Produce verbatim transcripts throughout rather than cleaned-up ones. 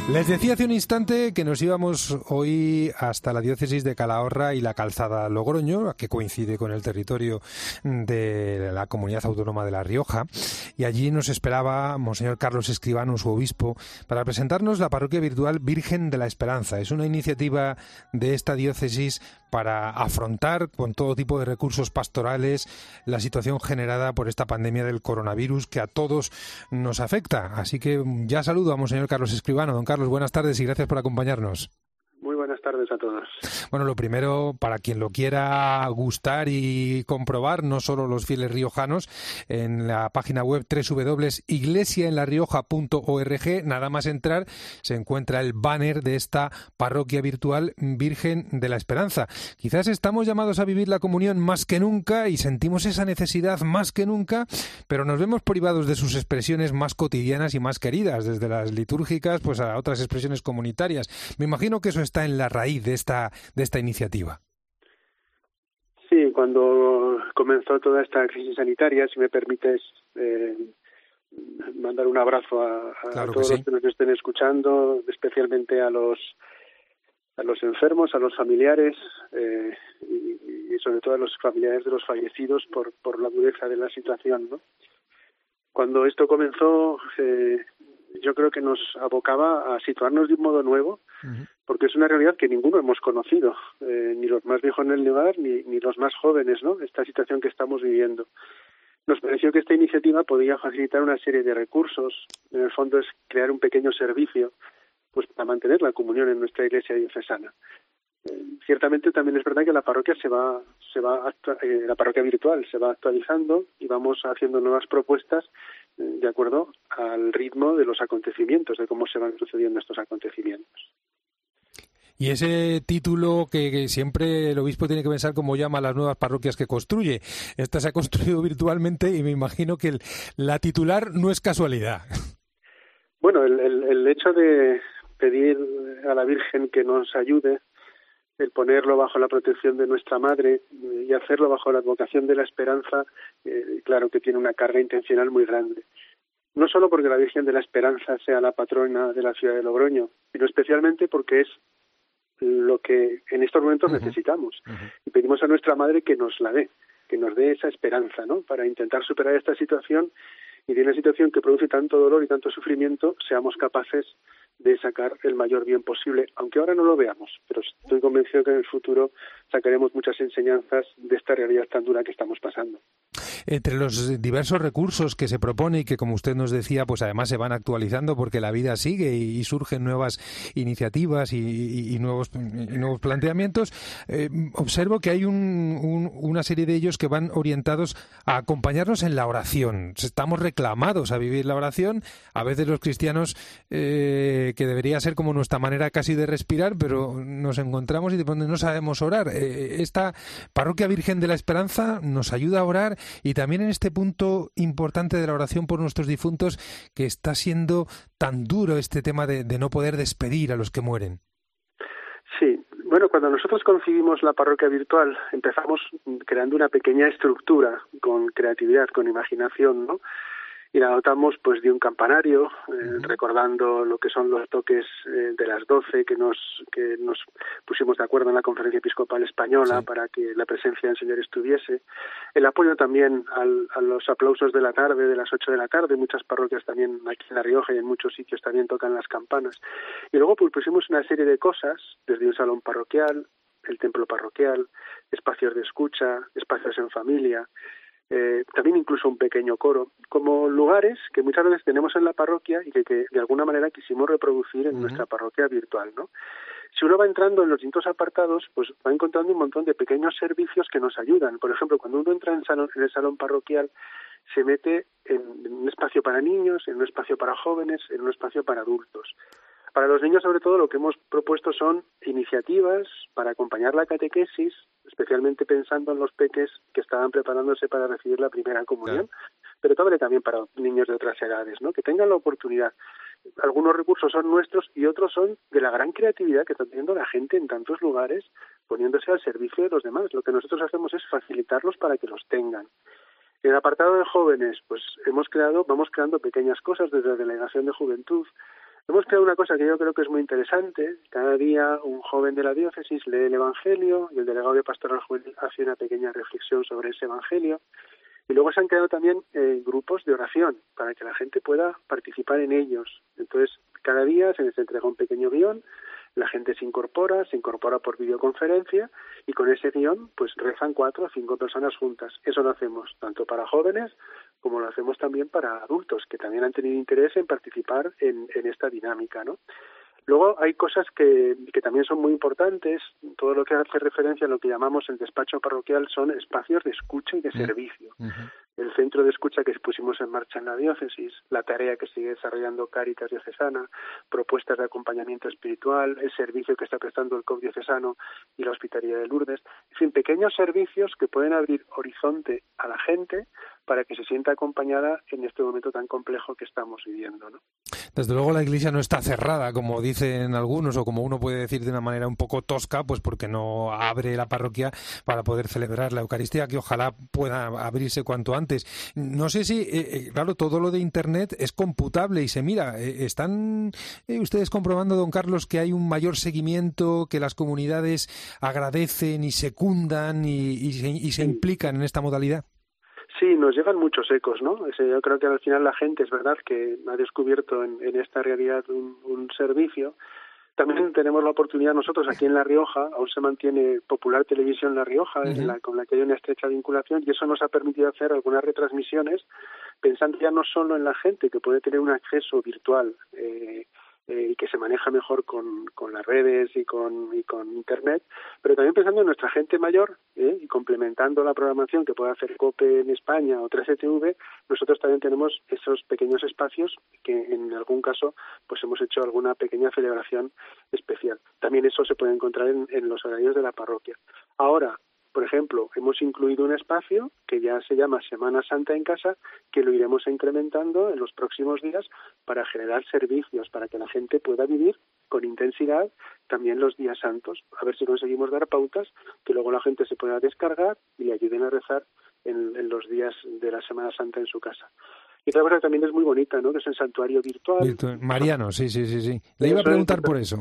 Les decía hace un instante que nos íbamos hoy hasta la diócesis de Calahorra y la Calzada Logroño, que coincide con el territorio de la Comunidad Autónoma de La Rioja, y allí nos esperaba Monseñor Carlos Escribano, su obispo, para presentarnos la parroquia virtual Virgen de la Esperanza. Es una iniciativa de esta diócesis para afrontar con todo tipo de recursos pastorales la situación generada por esta pandemia del coronavirus que a todos nos afecta. Así que ya saludo a Monseñor Carlos Escribano. Don Carlos, buenas tardes y gracias por acompañarnos. Muy buenas tardes a todos. Bueno, lo primero, para quien lo quiera gustar y comprobar, no solo los fieles riojanos, en la página web doble u doble u doble u punto iglesia en la rioja punto org, nada más entrar, se encuentra el banner de esta parroquia virtual Virgen de la Esperanza. Quizás estamos llamados a vivir la comunión más que nunca y sentimos esa necesidad más que nunca, pero nos vemos privados de sus expresiones más cotidianas y más queridas, desde las litúrgicas pues a otras expresiones comunitarias. Me imagino que eso está en la raíz de esta de esta iniciativa. Sí, cuando comenzó toda esta crisis sanitaria, si me permites eh, mandar un abrazo a, a claro todos que sí. los que nos estén escuchando, especialmente a los a los enfermos, a los familiares eh, y, y sobre todo a los familiares de los fallecidos por por la dureza de la situación, ¿no? Cuando esto comenzó, eh, yo creo que nos abocaba a situarnos de un modo nuevo, uh-huh. porque es una realidad que ninguno hemos conocido, eh, ni los más viejos en el lugar, ni, ni los más jóvenes, ¿no? Esta situación que estamos viviendo. Nos pareció que esta iniciativa podía facilitar una serie de recursos. En el fondo es crear un pequeño servicio, pues para mantener la comunión en nuestra iglesia diocesana. Eh, ciertamente también es verdad que la parroquia se va, se va, eh, la parroquia virtual se va actualizando y vamos haciendo nuevas propuestas eh, de acuerdo al ritmo de los acontecimientos, de cómo se van sucediendo estos acontecimientos. Y ese título que, que siempre el obispo tiene que pensar cómo llama a las nuevas parroquias que construye. Esta se ha construido virtualmente y me imagino que el, la titular no es casualidad. Bueno, el, el, el hecho de pedir a la Virgen que nos ayude, el ponerlo bajo la protección de nuestra Madre y hacerlo bajo la advocación de la esperanza, eh, claro que tiene una carga intencional muy grande. No solo porque la Virgen de la Esperanza sea la patrona de la ciudad de Logroño, sino especialmente porque es lo que en estos momentos uh-huh. necesitamos. Uh-huh. Y pedimos a nuestra Madre que nos la dé, que nos dé esa esperanza, ¿no? Para intentar superar esta situación y de una situación que produce tanto dolor y tanto sufrimiento, seamos capaces de sacar el mayor bien posible, aunque ahora no lo veamos, pero estoy convencido que en el futuro sacaremos muchas enseñanzas de esta realidad tan dura que estamos pasando. Entre los diversos recursos que se propone y que, como usted nos decía, pues además se van actualizando porque la vida sigue y, y surgen nuevas iniciativas y, y, y, nuevos, y nuevos planteamientos, eh, observo que hay un, un, una serie de ellos que van orientados a acompañarnos en la oración. Estamos reclamados a vivir la oración. A veces los cristianos, eh, que debería ser como nuestra manera casi de respirar, pero nos encontramos y de pronto no sabemos orar. Eh, esta Parroquia Virgen de la Esperanza nos ayuda a orar. Y también en este punto importante de la oración por nuestros difuntos, que está siendo tan duro este tema de, de no poder despedir a los que mueren. Sí, bueno, cuando nosotros concibimos la parroquia virtual, empezamos creando una pequeña estructura con creatividad, con imaginación, ¿no? Y la dotamos pues de un campanario, eh, uh-huh. recordando lo que son los toques eh, de las doce que nos que nos pusimos de acuerdo en la Conferencia Episcopal Española sí. para que la presencia del Señor estuviese. El apoyo también al, a los aplausos de la tarde, de las ocho de la tarde. Muchas parroquias también aquí en La Rioja y en muchos sitios también tocan las campanas. Y luego pues pusimos una serie de cosas, desde un salón parroquial, el templo parroquial, espacios de escucha, espacios en familia, Eh, también incluso un pequeño coro, como lugares que muchas veces tenemos en la parroquia y que, que de alguna manera quisimos reproducir en uh-huh. nuestra parroquia virtual, ¿no? Si uno va entrando en los distintos apartados, pues va encontrando un montón de pequeños servicios que nos ayudan. Por ejemplo, cuando uno entra en, salón, en el salón parroquial, se mete en, en un espacio para niños, en un espacio para jóvenes, en un espacio para adultos. Para los niños, sobre todo, lo que hemos propuesto son iniciativas para acompañar la catequesis, especialmente pensando en los peques que estaban preparándose para recibir la primera comunión, claro. pero vale también para niños de otras edades, ¿no? Que tengan la oportunidad. Algunos recursos son nuestros y otros son de la gran creatividad que está teniendo la gente en tantos lugares, poniéndose al servicio de los demás. Lo que nosotros hacemos es facilitarlos para que los tengan. En el apartado de jóvenes, pues hemos creado, vamos creando pequeñas cosas desde la Delegación de Juventud, Hemos creado una cosa que yo creo que es muy interesante. Cada día un joven de la diócesis lee el Evangelio y el delegado de Pastoral Juvenil hace una pequeña reflexión sobre ese Evangelio. Y luego se han creado también eh, grupos de oración para que la gente pueda participar en ellos. Entonces, cada día se les entrega un pequeño guión, la gente se incorpora, se incorpora por videoconferencia y con ese guión pues rezan cuatro o cinco personas juntas. Eso lo hacemos tanto para jóvenes como lo hacemos también para adultos que también han tenido interés en participar en, en esta dinámica, ¿no? Luego hay cosas que, que también son muy importantes. Todo lo que hace referencia a lo que llamamos el despacho parroquial son espacios de escucha y de servicio. Uh-huh. El centro de escucha que pusimos en marcha en la diócesis, la tarea que sigue desarrollando Cáritas Diocesana, propuestas de acompañamiento espiritual, el servicio que está prestando el C O P diocesano y la Hospitalía de Lourdes. En fin, pequeños servicios que pueden abrir horizonte a la gente para que se sienta acompañada en este momento tan complejo que estamos viviendo, ¿no? Desde luego la Iglesia no está cerrada, como dicen algunos, o como uno puede decir de una manera un poco tosca, pues porque no abre la parroquia para poder celebrar la Eucaristía, que ojalá pueda abrirse cuanto antes. No sé si, eh, claro, todo lo de Internet es computable y se mira. Eh, ¿Están eh, ustedes comprobando, don Carlos, que hay un mayor seguimiento, que las comunidades agradecen y secundan y, y, se, y se implican en esta modalidad? Sí, nos llegan muchos ecos, ¿no? Yo creo que al final la gente, es verdad, que ha descubierto en, en esta realidad un, un servicio. También tenemos la oportunidad nosotros aquí en La Rioja, aún se mantiene Popular Televisión La Rioja, uh-huh. en la, con la que hay una estrecha vinculación, y eso nos ha permitido hacer algunas retransmisiones, pensando ya no solo en la gente que puede tener un acceso virtual eh, eh, y que se maneja mejor con, con las redes y con, y con Internet, pero también pensando en nuestra gente mayor eh, y complementando la programación que puede hacer COPE en España o tres E T V, nosotros también tenemos esos pequeños espacios que en algún caso pues hemos hecho alguna pequeña celebración especial. También eso se puede encontrar en, en los horarios de la parroquia. Ahora, por ejemplo, hemos incluido un espacio que ya se llama Semana Santa en Casa, que lo iremos incrementando en los próximos días para generar servicios, para que la gente pueda vivir con intensidad también los días santos. A ver si conseguimos dar pautas que luego la gente se pueda descargar y le ayuden a rezar en, en los días de la Semana Santa en su casa. Y otra cosa también es muy bonita, ¿no? Que es el santuario virtual. Virtual. Mariano, sí, sí, sí, sí. Le iba a preguntar por eso.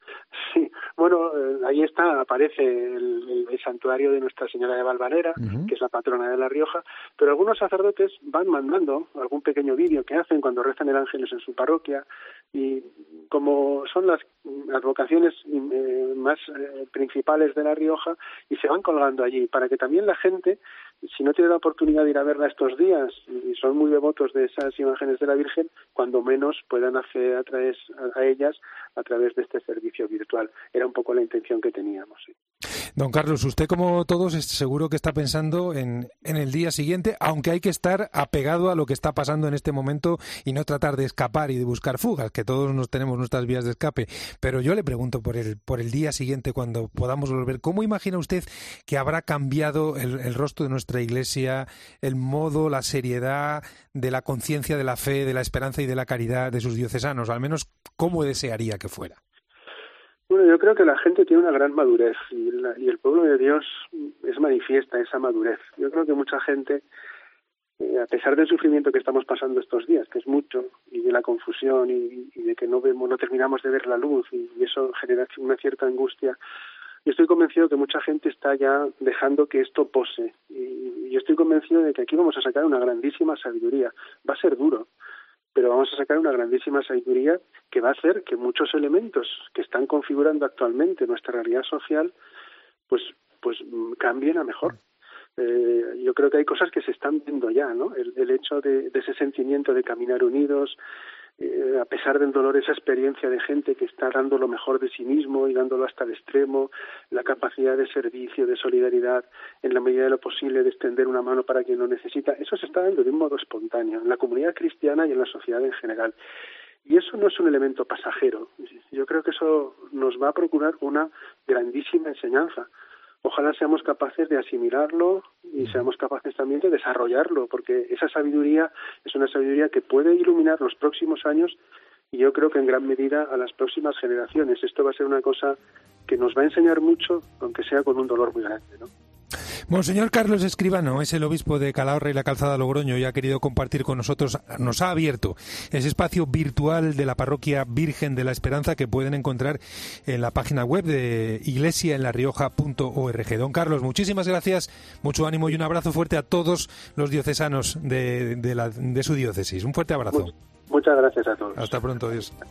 Sí, bueno, eh, ahí está, aparece el, el, el santuario de Nuestra Señora de Valvanera, uh-huh. que es la patrona de La Rioja, pero algunos sacerdotes van mandando algún pequeño vídeo que hacen cuando rezan el Ángelus en su parroquia, y como son las advocaciones eh, más eh, principales de La Rioja, y se van colgando allí, para que también la gente, si no tiene la oportunidad de ir a verla estos días, y son muy devotos de esas imágenes de la Virgen, cuando menos puedan acceder a, través, a, a ellas a través de este servicio virtual. Era un poco la intención que teníamos. ¿sí? Don Carlos, usted como todos seguro que está pensando en, en el día siguiente, aunque hay que estar apegado a lo que está pasando en este momento y no tratar de escapar y de buscar fugas, que todos nos tenemos nuestras vías de escape. Pero yo le pregunto por el, por el día siguiente, cuando podamos volver, ¿cómo imagina usted que habrá cambiado el, el rostro de nuestra Iglesia, el modo, la seriedad de la conciencia, de la fe, de la esperanza y de la caridad de sus diocesanos? Al menos, ¿cómo desearía que fuera? Bueno, yo creo que la gente tiene una gran madurez y, la, y el pueblo de Dios es manifiesta esa madurez. Yo creo que mucha gente, eh, a pesar del sufrimiento que estamos pasando estos días, que es mucho, y de la confusión y, y de que no vemos, no terminamos de ver la luz y, y eso genera una cierta angustia, yo estoy convencido que mucha gente está ya dejando que esto pose y, y yo estoy convencido de que aquí vamos a sacar una grandísima sabiduría. Va a ser duro, pero vamos a sacar una grandísima sabiduría que va a hacer que muchos elementos que están configurando actualmente nuestra realidad social pues pues cambien a mejor. Eh, yo creo que hay cosas que se están viendo ya, ¿no? El, el hecho de, de ese sentimiento de caminar unidos, eh, a pesar del dolor, esa experiencia de gente que está dando lo mejor de sí mismo y dándolo hasta el extremo, la capacidad de servicio, de solidaridad, en la medida de lo posible, de extender una mano para quien lo necesita, eso se está dando de un modo espontáneo en la comunidad cristiana y en la sociedad en general. Y eso no es un elemento pasajero. Yo creo que eso nos va a procurar una grandísima enseñanza. Ojalá seamos capaces de asimilarlo y seamos capaces también de desarrollarlo, porque esa sabiduría es una sabiduría que puede iluminar los próximos años y yo creo que en gran medida a las próximas generaciones. Esto va a ser una cosa que nos va a enseñar mucho, aunque sea con un dolor muy grande, ¿no? Monseñor Carlos Escribano es el obispo de Calahorra y la Calzada Logroño y ha querido compartir con nosotros, nos ha abierto ese espacio virtual de la Parroquia Virgen de la Esperanza que pueden encontrar en la página web de iglesia en la rioja punto org. Don Carlos, muchísimas gracias, mucho ánimo y un abrazo fuerte a todos los diocesanos de, de, la, de su diócesis. Un fuerte abrazo. Muchas gracias a todos. Hasta pronto, adiós.